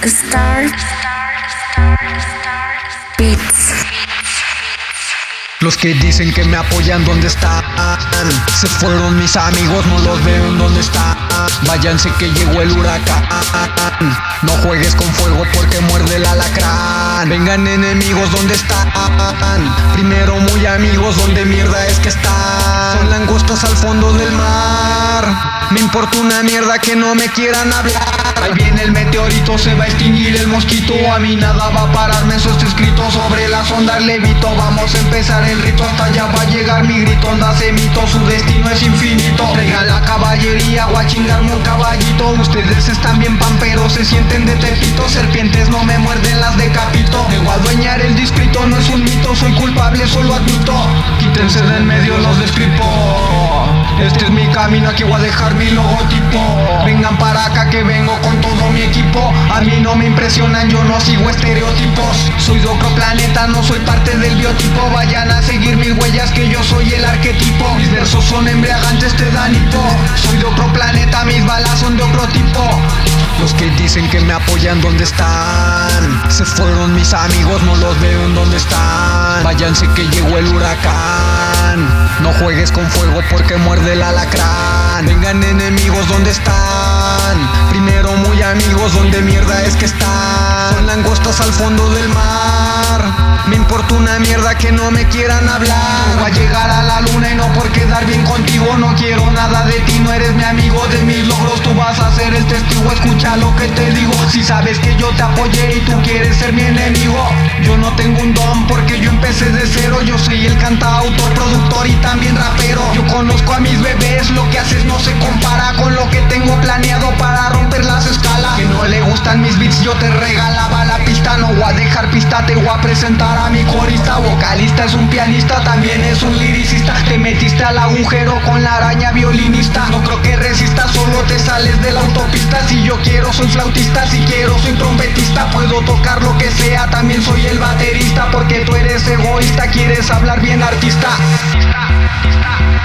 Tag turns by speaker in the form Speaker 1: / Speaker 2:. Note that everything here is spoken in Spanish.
Speaker 1: Star Beats.
Speaker 2: Los que dicen que me apoyan, ¿dónde están? Se fueron mis amigos, no los veo en dónde están. Váyanse que llegó el huracán. No juegues con fuego porque muerde el alacrán. Vengan enemigos, ¿dónde están? Primero muy amigos, ¿dónde mierda es que están? Son langostas al fondo del mar. Me importa una mierda que no me quieran hablar. Ahí viene el meteorito, se va a extinguir el mosquito. A mí nada va a pararme, eso está escrito sobre las ondas levito. Vamos a empezar el rito, hasta allá va a llegar mi grito. Onda se mito, su destino es infinito. Traigan la caballería o a chingarme un caballito. Ustedes están bien pamperos, se sienten de tepito. Serpientes no me muerden, las decapito. Me voy a adueñar el distrito, no es un mito. Soy culpable, solo admito. Quítense de en medio los descripo. Este es mi camino, aquí voy a dejar mi logotipo. Vengan para acá que vengo con todo mi equipo. A mí no me impresionan, yo no sigo estereotipos. Soy de otro planeta, no soy parte del biotipo. Vayan a seguir mis huellas que yo soy el arquetipo. Mis versos son embriagantes, te dan hipo. Soy de otro planeta, mis balas son de otro tipo. Los que dicen que me apoyan, ¿dónde están? Se fueron mis amigos, no los veo en dónde están. Váyanse que llegó el huracán. No juegues con fuego porque muerde el alacrán. Vengan enemigos, ¿dónde están? Primero muy amigos, ¿dónde mierda es que están? Son langostas al fondo del mar. Me importa una mierda que no me quieran hablar. Voy a llegar a la luna y no por quedar bien contigo. No quiero nada de ti, no eres mi amigo. De mis logros tú vas a ser el testigo. Escucha lo que te digo. Si sabes que yo te apoyé y tú quieres ser mi enemigo. Yo no tengo un don porque yo empecé de cero. Yo soy el cantautor, productor y también rapero. Yo conozco a mis bebés, lo que haces no se compara con lo que tengo planeado para romper las escalas. Que no le gustan mis beats, yo te regalaba la pista. No voy a dejar pista, te voy a presentar a mi corista. Vocalista es un pianista, también es un liricista. Te metiste al agujero con la araña violinista. No creo que resistas, solo te sales de la autopista. Si yo quiero soy flautista, si quiero soy trompetista. Puedo tocar lo que sea, también soy el baterista. Porque tú eres egoísta, quieres hablar bien artista.